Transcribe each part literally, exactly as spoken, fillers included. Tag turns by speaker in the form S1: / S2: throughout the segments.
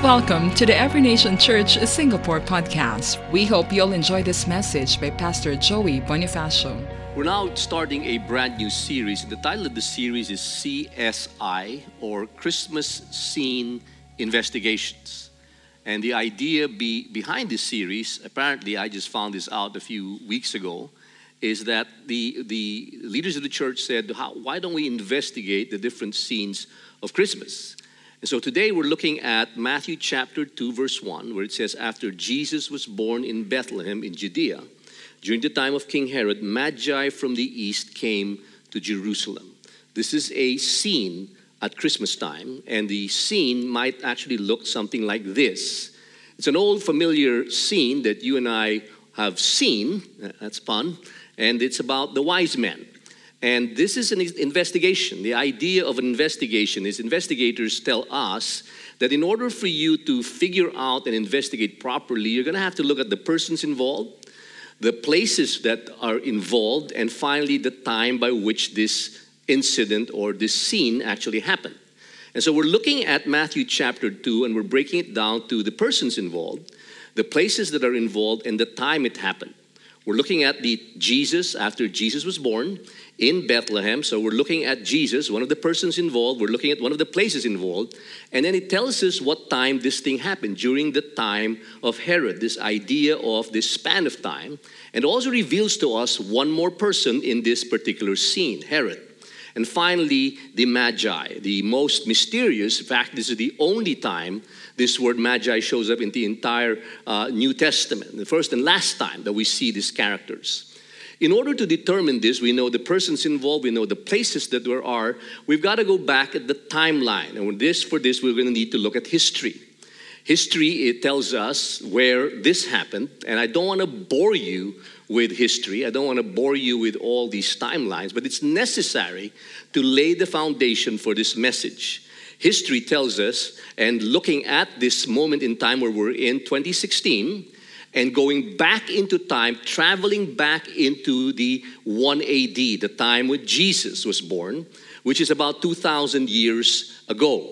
S1: Welcome to the Every Nation Church Singapore podcast. We hope you'll enjoy this message by Pastor Joey Bonifacio.
S2: We're now starting a brand new series. The title of the series is C S I, or Christmas Scene Investigations. And the idea be, behind this series, apparently I just found this out a few weeks ago, is that the, the leaders of the church said, How, why don't we investigate the different scenes of Christmas? And so today we're looking at Matthew chapter two, verse one, where it says, after Jesus was born in Bethlehem in Judea, during the time of King Herod, Magi from the east came to Jerusalem. This is a scene at Christmas time, and the scene might actually look something like this. It's an old familiar scene that you and I have seen, that's fun, and it's about the wise men. And this is an investigation. The idea of an investigation is investigators tell us that in order for you to figure out and investigate properly, you're going to have to look at the persons involved, the places that are involved, and finally the time by which this incident or this scene actually happened. And so we're looking at Matthew chapter two, and we're breaking it down to the persons involved, the places that are involved, and the time it happened. We're looking at the Jesus after Jesus was born in Bethlehem. So we're looking at Jesus, one of the persons involved. We're looking at one of the places involved. And then it tells us what time this thing happened, during the time of Herod, this idea of this span of time. And also reveals to us one more person in this particular scene, Herod. And finally, the Magi, the most mysterious. In fact, this is the only time this word Magi shows up in the entire uh, New Testament, the first and last time that we see these characters. In order to determine this, we know the persons involved, we know the places that there are. We've got to go back at the timeline. And with this, for this, we're going to need to look at history. History, it tells us where this happened. And I don't want to bore you with history. I don't want to bore you with all these timelines. But it's necessary to lay the foundation for this message. History tells us, and looking at this moment in time where we're in twenty sixteen, and going back into time, traveling back into the one A D, the time when Jesus was born, which is about two thousand years ago.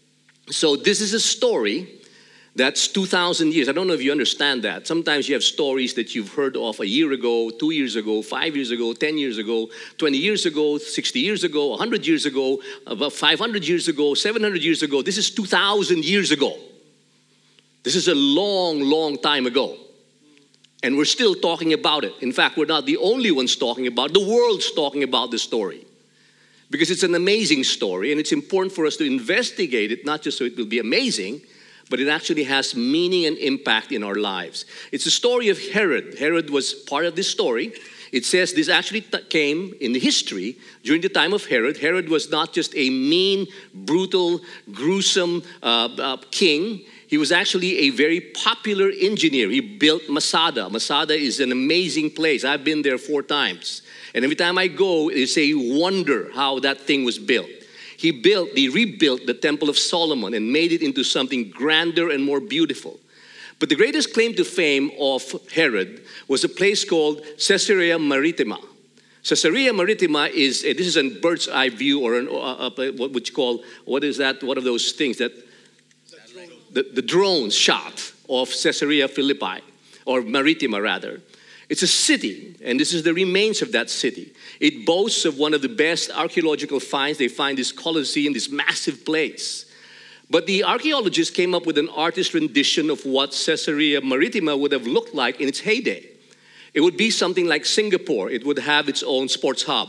S2: So this is a story that's two thousand years. I don't know if you understand that. Sometimes you have stories that you've heard of a year ago, two years ago, five years ago, ten years ago, twenty years ago, sixty years ago, one hundred years ago, about five hundred years ago, seven hundred years ago. This is two thousand years ago. This is a long, long time ago. And we're still talking about it. In fact, we're not the only ones talking about it. The world's talking about the story. Because it's an amazing story, and it's important for us to investigate it, not just so it will be amazing, but it actually has meaning and impact in our lives. It's the story of Herod. Herod was part of this story. It says this actually t- came in the history during the time of Herod. Herod was not just a mean, brutal, gruesome uh, uh, king. He was actually a very popular engineer. He built Masada. Masada is an amazing place. I've been there four times. And every time I go, it's a wonder how that thing was built. He built, he rebuilt the Temple of Solomon and made it into something grander and more beautiful. But the greatest claim to fame of Herod was a place called Caesarea Maritima. Caesarea Maritima is, this is a bird's eye view, or an, uh, uh, what would you call, what is that, one of those things that, the, the drone shot of Caesarea Philippi, or Maritima rather. It's a city, and this is the remains of that city. It boasts of one of the best archaeological finds. They find this Colosseum, this massive place. But the archaeologists came up with an artist rendition of what Caesarea Maritima would have looked like in its heyday. It would be something like Singapore. It would have its own sports hub.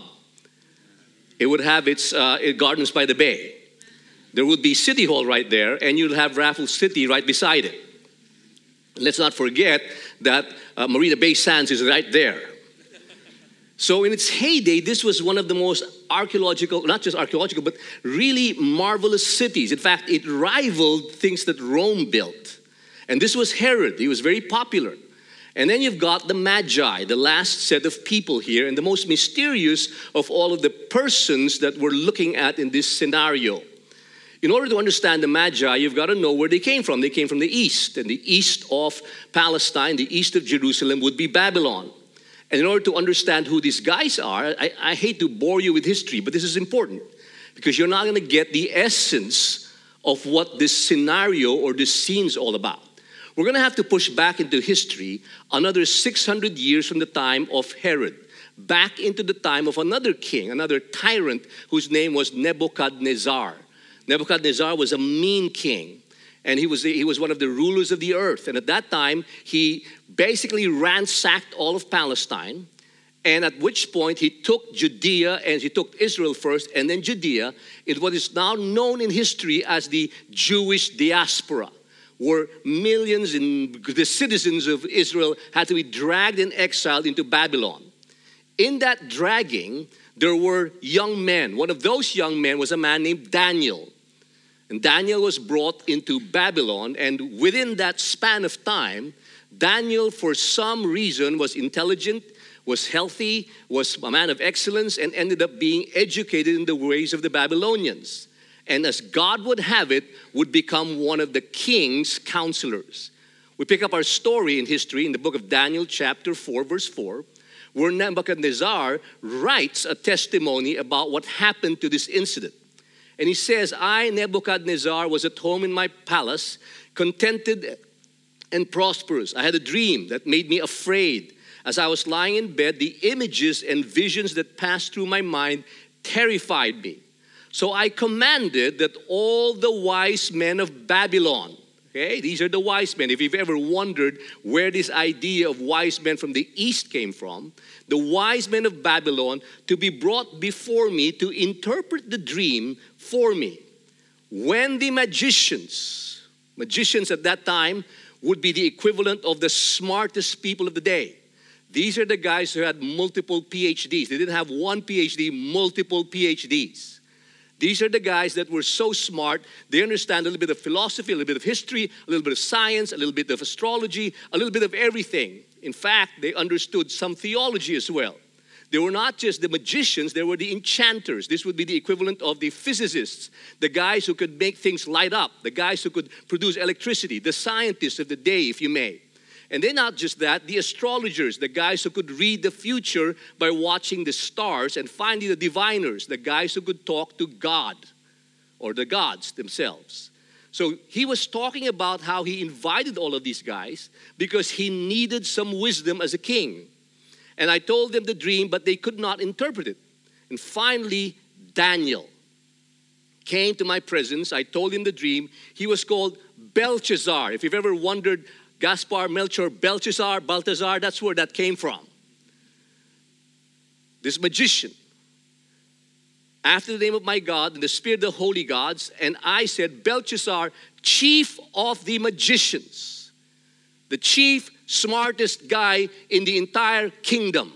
S2: It would have its uh, gardens by the bay. There would be City Hall right there, and you'd have Raffles City right beside it. Let's not forget that uh, Marina Bay Sands is right there. So in its heyday, this was one of the most archaeological, not just archaeological, but really marvelous cities. In fact, it rivaled things that Rome built. And this was Herod. He was very popular. And then you've got the Magi, the last set of people here, and the most mysterious of all of the persons that we're looking at in this scenario. In order to understand the Magi, you've got to know where they came from. They came from the east, and the east of Palestine, the east of Jerusalem would be Babylon. And in order to understand who these guys are, I, I hate to bore you with history, but this is important because you're not going to get the essence of what this scenario or this scene is all about. We're going to have to push back into history another six hundred years from the time of Herod, back into the time of another king, another tyrant whose name was Nebuchadnezzar. Nebuchadnezzar was a mean king, and he was, he was one of the rulers of the earth. And at that time, he basically ransacked all of Palestine, and at which point he took Judea, and he took Israel first, and then Judea, in what is now known in history as the Jewish diaspora, where millions and the citizens of Israel had to be dragged and exiled into Babylon. In that dragging, there were young men. One of those young men was a man named Daniel. And Daniel was brought into Babylon, and within that span of time, Daniel, for some reason, was intelligent, was healthy, was a man of excellence, and ended up being educated in the ways of the Babylonians. And as God would have it, would become one of the king's counselors. We pick up our story in history in the book of Daniel, chapter four, verse four, where Nebuchadnezzar writes a testimony about what happened to this incident. And he says, I, Nebuchadnezzar, was at home in my palace, contented and prosperous. I had a dream that made me afraid. As I was lying in bed, the images and visions that passed through my mind terrified me. So I commanded that all the wise men of Babylon, okay, these are the wise men. If you've ever wondered where this idea of wise men from the east came from, the wise men of Babylon to be brought before me to interpret the dream for me. When the magicians, magicians at that time would be the equivalent of the smartest people of the day. These are the guys who had multiple P H Ds. They didn't have one P H D, multiple P H Ds. These are the guys that were so smart, they understand a little bit of philosophy, a little bit of history, a little bit of science, a little bit of astrology, a little bit of everything. In fact, they understood some theology as well. They were not just the magicians, they were the enchanters. This would be the equivalent of the physicists, the guys who could make things light up, the guys who could produce electricity, the scientists of the day, if you may. And then not just that, the astrologers, the guys who could read the future by watching the stars, and finally the diviners, the guys who could talk to God or the gods themselves. So he was talking about how he invited all of these guys because he needed some wisdom as a king. And I told them the dream, but they could not interpret it. And finally, Daniel came to my presence. I told him the dream. He was called Belshazzar. If you've ever wondered, Gaspar, Melchior, Belshazzar, Balthazar, that's where that came from. This magician, after the name of my God, and the spirit of the holy gods, and I said, Belshazzar, chief of the magicians, the chief, smartest guy in the entire kingdom.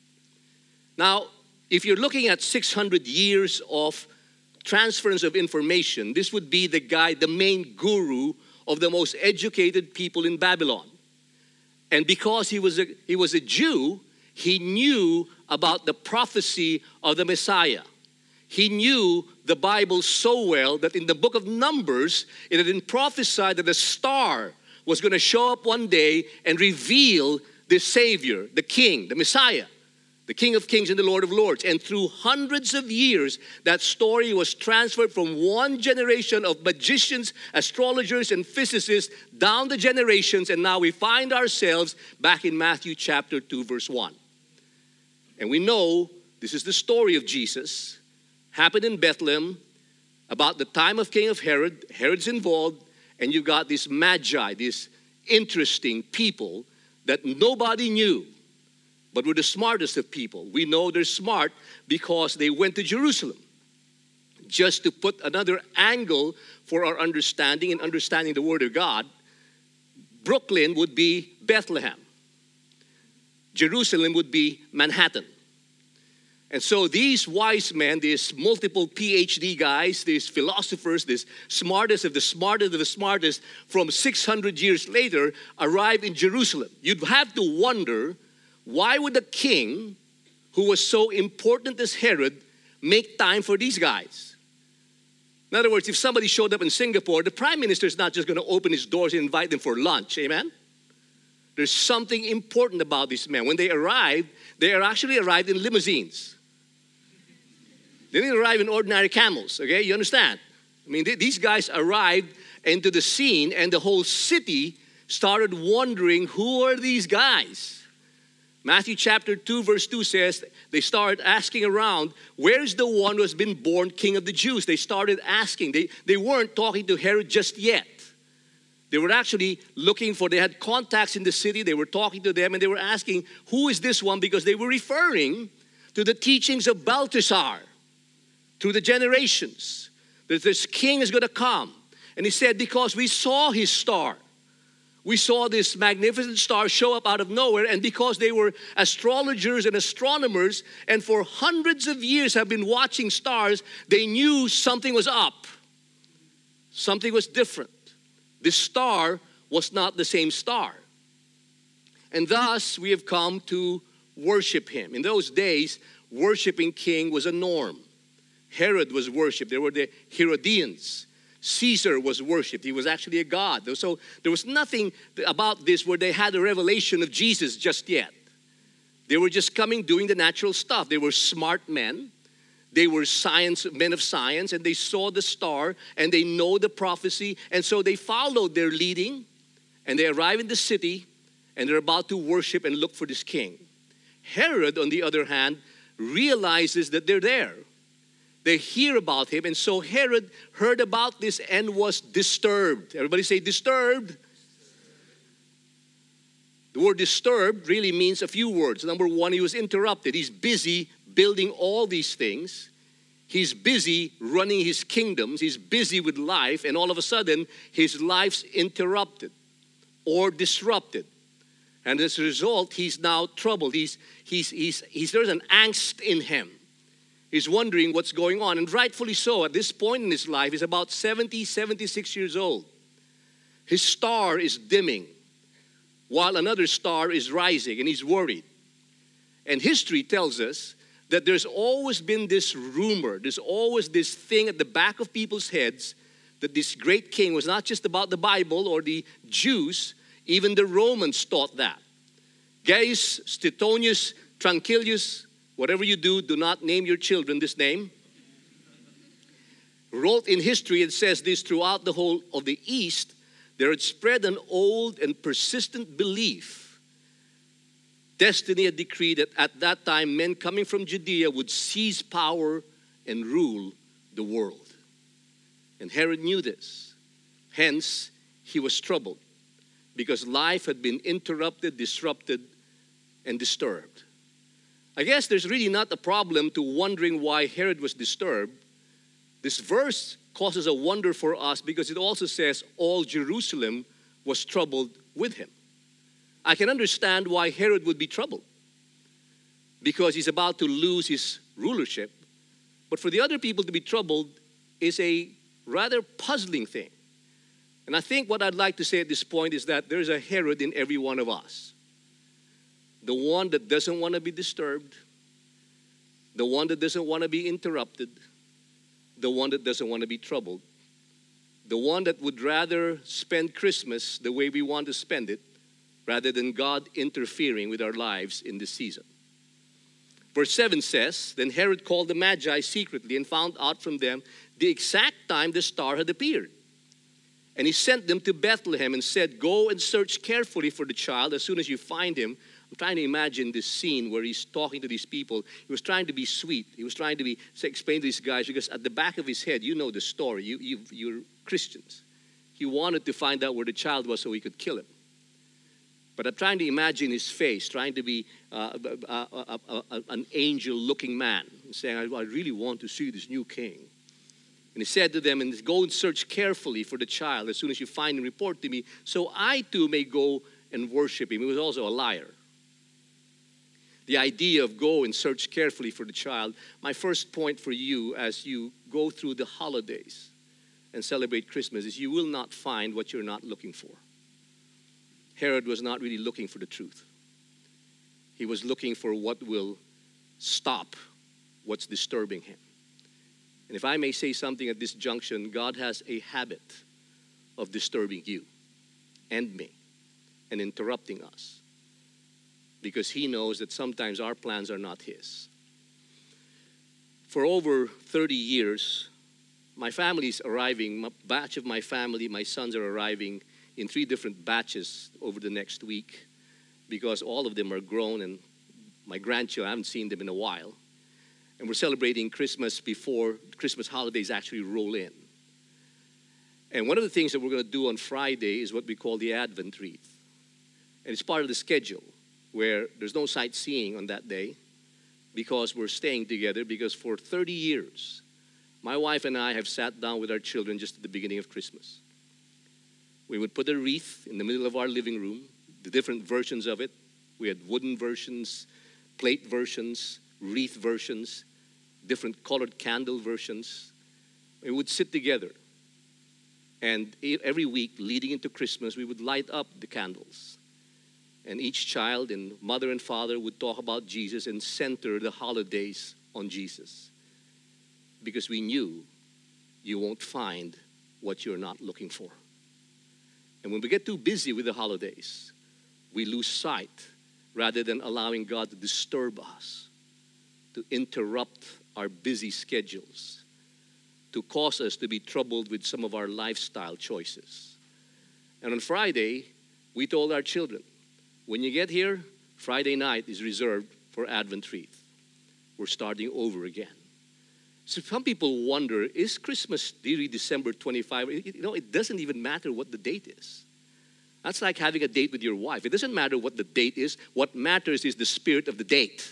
S2: Now, if you're looking at six hundred years of transference of information, this would be the guy, the main guru of the most educated people in Babylon. And because he was a, he was a Jew, he knew about the prophecy of the Messiah. He knew the Bible so well that in the book of Numbers, it had been prophesied that a star was going to show up one day and reveal the Savior, the King, the Messiah, the King of Kings and the Lord of Lords. And through hundreds of years, that story was transferred from one generation of magicians, astrologers, and physicists down the generations, and now we find ourselves back in Matthew chapter two, verse one. And we know this is the story of Jesus, happened in Bethlehem, about the time of King of Herod. Herod's involved, and you got these magi, these interesting people that nobody knew, but were the smartest of people. We know they're smart because they went to Jerusalem. Just to put another angle for our understanding and understanding the Word of God, Brooklyn would be Bethlehem. Jerusalem would be Manhattan. And so these wise men, these multiple P H D guys, these philosophers, these smartest of the smartest of the smartest, from six hundred years later, arrive in Jerusalem. You'd have to wonder, why would a king who was so important as Herod make time for these guys? In other words, if somebody showed up in Singapore, the prime minister is not just going to open his doors and invite them for lunch, amen? There's something important about these men. When they arrived, they are actually arrived in limousines. They didn't arrive in ordinary camels, okay? You understand? I mean, th- these guys arrived into the scene, and the whole city started wondering, who are these guys? Matthew chapter two verse two says they started asking around, where's the one who has been born king of the Jews? They started asking. They, they weren't talking to Herod just yet. They were actually looking for, they had contacts in the city. They were talking to them and they were asking, who is this one? Because they were referring to the teachings of Balthasar through the generations. That this king is going to come. And he said, because we saw his star. We saw this magnificent star show up out of nowhere, and because they were astrologers and astronomers and for hundreds of years have been watching stars, they knew something was up. Something was different. This star was not the same star. And thus we have come to worship him. In those days, worshiping king was a norm. Herod was worshipped. There were the Herodians. Caesar was worshipped. He was actually a god. So there was nothing about this where they had a revelation of Jesus just yet. They were just coming, doing the natural stuff. They were smart men. They were science, men of science, and they saw the star, and they know the prophecy, and so they followed their leading, and they arrive in the city, and they're about to worship and look for this king. Herod, on the other hand, realizes that they're there. They hear about him, and so Herod heard about this and was disturbed. Everybody say disturbed. The word disturbed really means a few words. Number one, he was interrupted. He's busy building all these things. He's busy running his kingdoms. He's busy with life, and all of a sudden, his life's interrupted or disrupted. And as a result, he's now troubled. He's, he's, he's, he's, there's an angst in him. He's wondering what's going on, and rightfully so. At this point in his life, he's about seventy, seventy-six years old. His star is dimming while another star is rising, and he's worried. And history tells us that there's always been this rumor, there's always this thing at the back of people's heads that this great king was not just about the Bible or the Jews. Even the Romans thought that. Gaius, Suetonius, Tranquillus, whatever you do, do not name your children this name. Wrote in history, it says this: throughout the whole of the East, there had spread an old and persistent belief. Destiny had decreed that at that time, men coming from Judea would seize power and rule the world. And Herod knew this. Hence, he was troubled because life had been interrupted, disrupted, and disturbed. I guess there's really not a problem to wondering why Herod was disturbed. This verse causes a wonder for us because it also says all Jerusalem was troubled with him. I can understand why Herod would be troubled because he's about to lose his rulership. But for the other people to be troubled is a rather puzzling thing. And I think what I'd like to say at this point is that there's a Herod in every one of us. The one that doesn't want to be disturbed, the one that doesn't want to be interrupted, the one that doesn't want to be troubled, the one that would rather spend Christmas the way we want to spend it rather than God interfering with our lives in this season. Verse seven says, then Herod called the Magi secretly and found out from them the exact time the star had appeared. And he sent them to Bethlehem and said, go and search carefully for the child. As soon as you find him, I'm trying to imagine this scene where he's talking to these people. He was trying to be sweet. He was trying to be explain to these guys because at the back of his head, you know the story. You, you, you're Christians. He wanted to find out where the child was so he could kill him. But I'm trying to imagine his face, trying to be uh, uh, uh, uh, uh, an angel-looking man, saying, I, I really want to see this new king. And he said to them, and go and search carefully for the child. As soon as you find him, report to me, so I too may go and worship him. He was also a liar. The idea of go and search carefully for the child. My first point for you as you go through the holidays and celebrate Christmas is you will not find what you're not looking for. Herod was not really looking for the truth. He was looking for what will stop what's disturbing him. And if I may say something at this junction, God has a habit of disturbing you and me and interrupting us because he knows that sometimes our plans are not his. For over thirty years, my family's arriving, my batch of my family, my sons are arriving in three different batches over the next week because all of them are grown and my grandchildren, I haven't seen them in a while. And we're celebrating Christmas before Christmas holidays actually roll in. And one of the things that we're going to do on Friday is what we call the Advent wreath. And it's part of the schedule where there's no sightseeing on that day because we're staying together because for thirty years, my wife and I have sat down with our children just at the beginning of Christmas. We would put a wreath in the middle of our living room, the different versions of it. We had wooden versions, plate versions, wreath versions, different colored candle versions. We would sit together. And every week leading into Christmas, we would light up the candles. And each child and mother and father would talk about Jesus and center the holidays on Jesus. Because we knew you won't find what you're not looking for. And when we get too busy with the holidays, we lose sight rather than allowing God to disturb us, to interrupt our busy schedules, to cause us to be troubled with some of our lifestyle choices. And on Friday, we told our children, when you get here, Friday night is reserved for Advent wreath. We're starting over again. So some people wonder, is Christmas really December twenty-fifth? You know, it doesn't even matter what the date is. That's like having a date with your wife. It doesn't matter what the date is. What matters is the spirit of the date.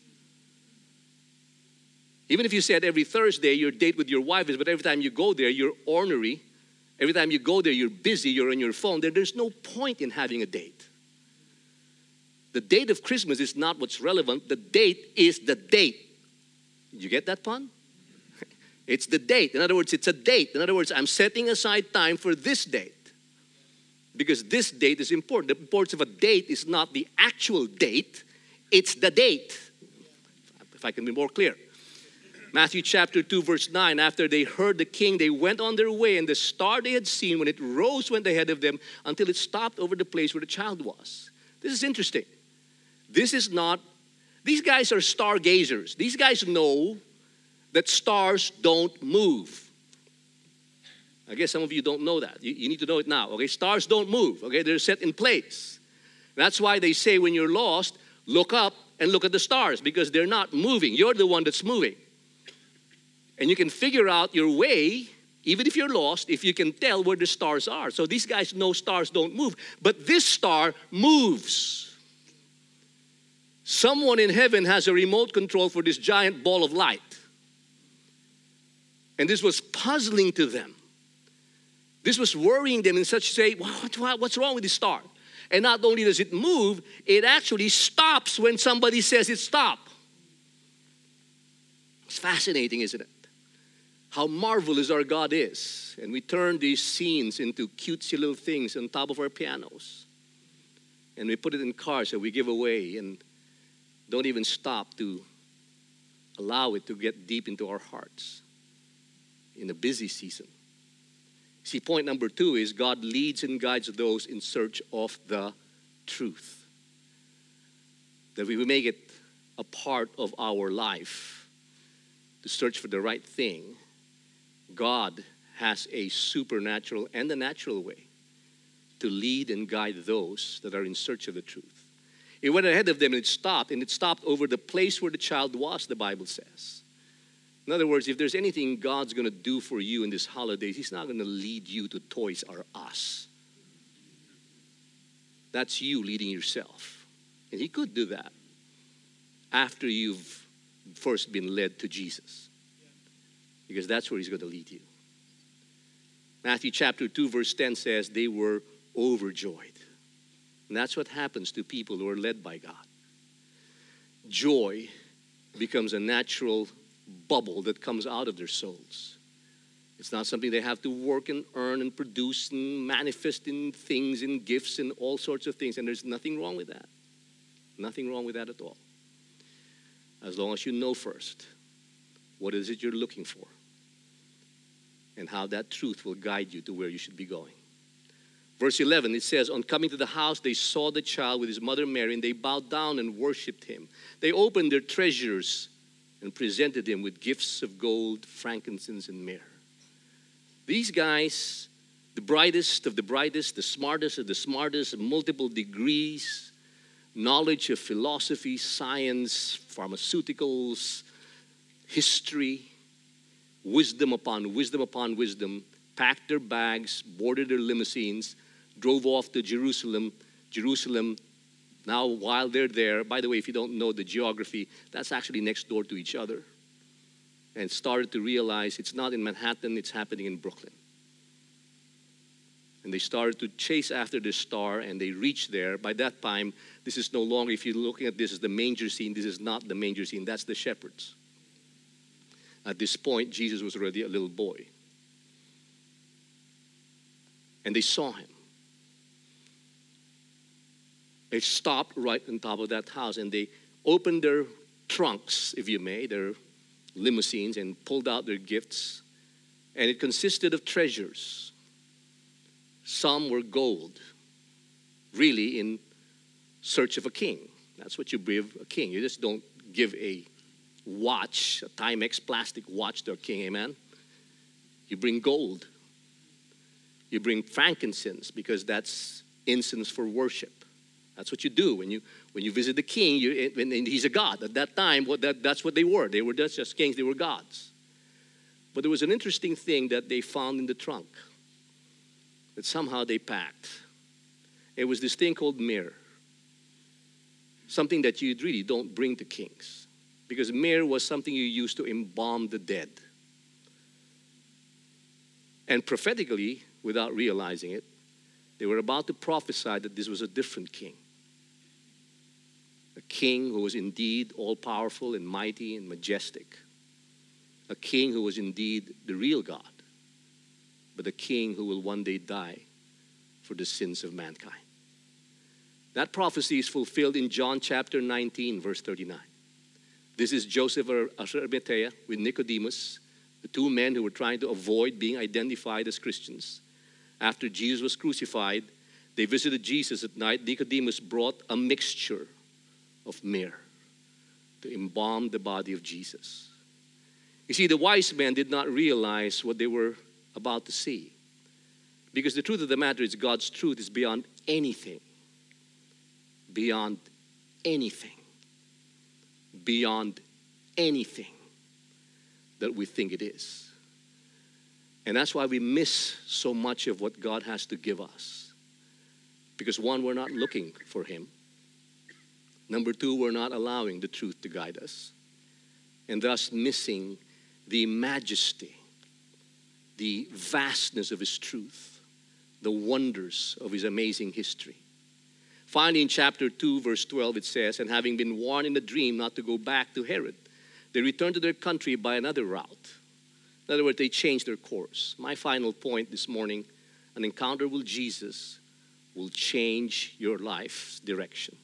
S2: Even if you said every Thursday your date with your wife is, but every time you go there, you're ornery. Every time you go there, you're busy, you're on your phone. There, there's no point in having a date. The date of Christmas is not what's relevant. The date is the date. Did you get that pun? It's the date. In other words, it's a date. In other words, I'm setting aside time for this date. Because this date is important. The importance of a date is not the actual date. It's the date. If I can be more clear. Matthew chapter two, verse nine, after they heard the king, they went on their way, and the star they had seen, when it rose, went ahead of them until it stopped over the place where the child was. This is interesting. This is not, these guys are stargazers. These guys know that stars don't move. I guess some of you don't know that. You, you need to know it now, okay? Stars don't move, okay? They're set in place. That's why they say when you're lost, look up and look at the stars, because they're not moving. You're the one that's moving. And you can figure out your way, even if you're lost, if you can tell where the stars are. So these guys know stars don't move. But this star moves. Someone in heaven has a remote control for this giant ball of light. And this was puzzling to them. This was worrying them in such a way, what, what's wrong with this star? And not only does it move, it actually stops when somebody says it stop. It's fascinating, isn't it? How marvelous our God is. And we turn these scenes into cutesy little things on top of our pianos. And we put it in cars that we give away and don't even stop to allow it to get deep into our hearts in a busy season. See, point number two is God leads and guides those in search of the truth. That we will make it a part of our life to search for the right thing. God has a supernatural and a natural way to lead and guide those that are in search of the truth. It went ahead of them and it stopped, and it stopped over the place where the child was, the Bible says. In other words, if there's anything God's going to do for you in this holidays, He's not going to lead you to Toys R Us. That's you leading yourself. And He could do that after you've first been led to Jesus. Because that's where He's going to lead you. Matthew chapter two, verse ten says, they were overjoyed. And that's what happens to people who are led by God. Joy becomes a natural bubble that comes out of their souls. It's not something they have to work and earn and produce and manifest in things and gifts and all sorts of things. And there's nothing wrong with that. Nothing wrong with that at all. As long as you know first what is it you're looking for and how that truth will guide you to where you should be going. Verse eleven, it says, on coming to the house, they saw the child with his mother Mary, and they bowed down and worshipped him. They opened their treasures and presented him with gifts of gold, frankincense, and myrrh. These guys, the brightest of the brightest, the smartest of the smartest, multiple degrees, knowledge of philosophy, science, pharmaceuticals, history, wisdom upon wisdom upon wisdom, packed their bags, boarded their limousines, drove off to Jerusalem. Jerusalem, now while they're there, by the way, if you don't know the geography, that's actually next door to each other. And started to realize it's not in Manhattan, it's happening in Brooklyn. And they started to chase after this star, and they reached there. By that time, this is no longer, if you're looking at this as the manger scene, this is not the manger scene, that's the shepherds. At this point, Jesus was already a little boy. And they saw him. They stopped right on top of that house, and they opened their trunks, if you may, their limousines, and pulled out their gifts. And it consisted of treasures. Some were gold, really in search of a king. That's what you give a king. You just don't give a watch, a Timex plastic watch to a king, amen? You bring gold. You bring frankincense, because that's incense for worship. That's what you do when you when you visit the king. You, and he's a god. At that time, what that, that's what they were. They were just, just kings. They were gods. But there was an interesting thing that they found in the trunk that somehow they packed. It was this thing called myrrh. Something that you really don't bring to kings. Because myrrh was something you used to embalm the dead. And prophetically, without realizing it, they were about to prophesy that this was a different king. A king who was indeed all-powerful and mighty and majestic. A king who was indeed the real God. But a king who will one day die for the sins of mankind. That prophecy is fulfilled in John chapter nineteen, verse thirty-nine. This is Joseph of Arimathea with Nicodemus, the two men who were trying to avoid being identified as Christians. After Jesus was crucified, they visited Jesus at night. Nicodemus brought a mixture of myrrh to embalm the body of Jesus. You see, the wise men did not realize what they were about to see. Because the truth of the matter is, God's truth is beyond anything. Beyond anything. Beyond anything that we think it is. And that's why we miss so much of what God has to give us. Because one, we're not looking for Him. Number two, we're not allowing the truth to guide us. And thus missing the majesty, the vastness of His truth, the wonders of His amazing history. Finally, in chapter two, verse twelve, it says, and having been warned in a dream not to go back to Herod, they returned to their country by another route. In other words, they changed their course. My final point this morning, an encounter with Jesus will change your life's direction.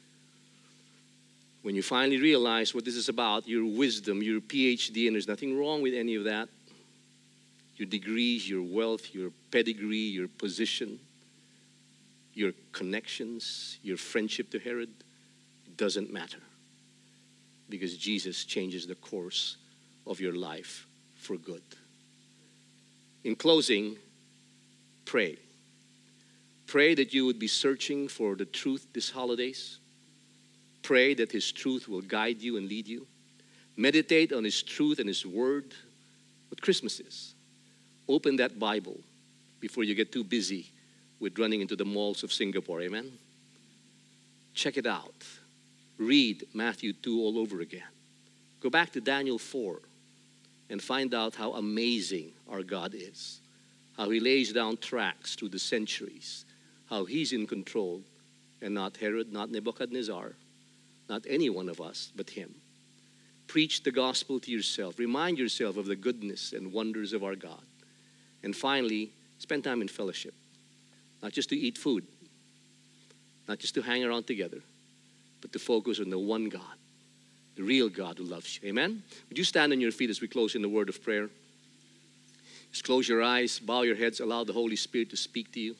S2: When you finally realize what this is about, your wisdom, your P H D, and there's nothing wrong with any of that, your degrees, your wealth, your pedigree, your position, your connections, your friendship to Herod, it doesn't matter. Because Jesus changes the course of your life for good. In closing, pray. Pray that you would be searching for the truth this holidays. Pray that His truth will guide you and lead you. Meditate on His truth and His word. What Christmas is. Open that Bible before you get too busy with running into the malls of Singapore. Amen? Check it out. Read Matthew two all over again. Go back to Daniel four and find out how amazing our God is. How He lays down tracks through the centuries. How He's in control and not Herod, not Nebuchadnezzar, not any one of us but Him. Preach the gospel to yourself. Remind yourself of the goodness and wonders of our God. And finally, spend time in fellowship. Not just to eat food. Not just to hang around together. But to focus on the one God. The real God who loves you. Amen? Would you stand on your feet as we close in the word of prayer? Just close your eyes. Bow your heads. Allow the Holy Spirit to speak to you.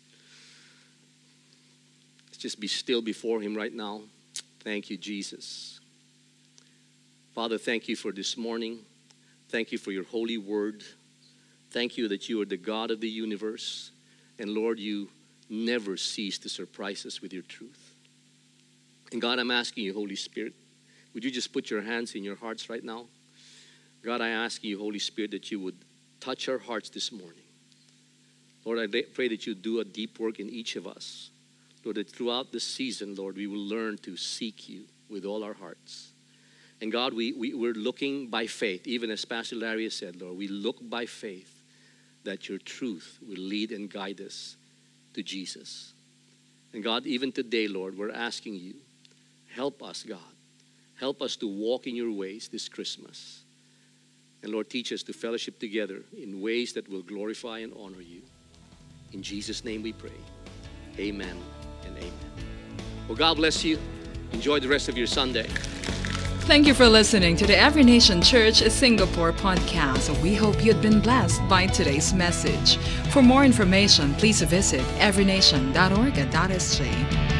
S2: Let's just be still before Him right now. Thank you, Jesus. Father, thank you for this morning. Thank you for your holy word. Thank you that you are the God of the universe. And Lord, you never cease to surprise us with your truth. And God, I'm asking you, Holy Spirit, would you just put your hands in your hearts right now? God, I ask you, Holy Spirit, that you would touch our hearts this morning. Lord, I pray that you do a deep work in each of us. Lord, that throughout this season, Lord, we will learn to seek you with all our hearts. And God, we, we, we're looking by faith, even as Pastor Larry has said, Lord, we look by faith that your truth will lead and guide us to Jesus. And God, even today, Lord, we're asking you, help us, God. Help us to walk in your ways this Christmas. And Lord, teach us to fellowship together in ways that will glorify and honor you. In Jesus' name we pray. Amen and amen. Well, God bless you. Enjoy the rest of your Sunday.
S1: Thank you for listening to the Every Nation Church Singapore podcast. We hope you've been blessed by today's message. For more information, please visit every nation dot org dot s j.